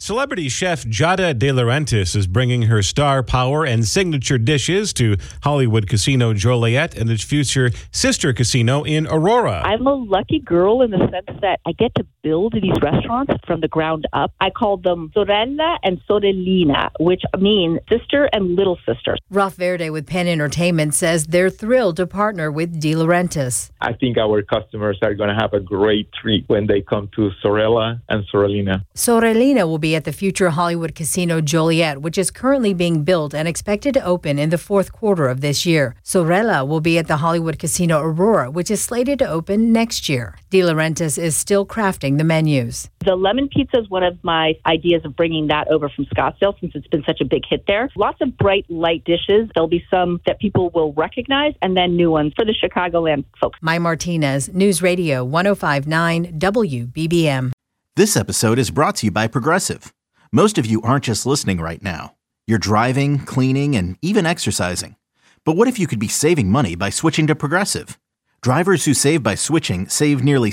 Celebrity chef Giada De Laurentiis is bringing her star power and signature dishes to Hollywood Casino Joliet and its future sister casino in Aurora. I'm a lucky girl in the sense that I get to build these restaurants from the ground up. I call them Sorella and Sorellina, which mean sister and little sister. Ralph Verde with Penn Entertainment says they're thrilled to partner with De Laurentiis. I think our customers are going to have a great treat when they come to Sorella and Sorellina. Sorellina will be at the future Hollywood Casino Joliet, which is currently being built and expected to open in the fourth quarter of this year. Sorella will be at the Hollywood Casino Aurora, which is slated to open next year. De Laurentiis is still crafting the menus. The lemon pizza is one of my ideas of bringing that over from Scottsdale since it's been such a big hit there. Lots of bright, light dishes. There'll be some that people will recognize and then new ones for the Chicagoland folks. Mai Martinez, News Radio 105.9 WBBM. This episode is brought to you by Progressive. Most of you aren't just listening right now. You're driving, cleaning, and even exercising. But what if you could be saving money by switching to Progressive? Drivers who save by switching save nearly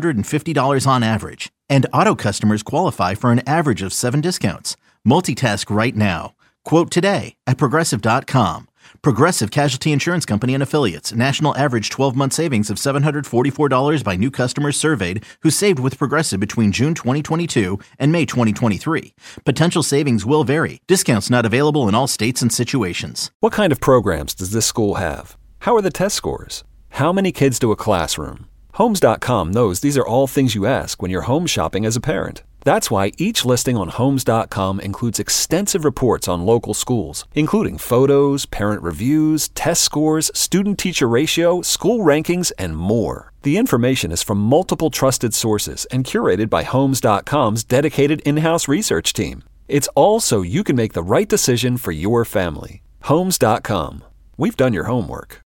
$750 on average. And auto customers qualify for an average of 7 discounts. Multitask right now. Quote today at Progressive.com. Progressive Casualty Insurance Company and Affiliates. National average 12-month savings of $744 by new customers surveyed who saved with Progressive between June 2022 and May 2023. Potential savings will vary. Discounts not available in all states and situations. What kind of programs does this school have? How are the test scores? How many kids do a classroom? Homes.com knows these are all things you ask when you're home shopping as a parent. That's why each listing on Homes.com includes extensive reports on local schools, including photos, parent reviews, test scores, student-teacher ratio, school rankings, and more. The information is from multiple trusted sources and curated by Homes.com's dedicated in-house research team. It's all so you can make the right decision for your family. Homes.com. We've done your homework.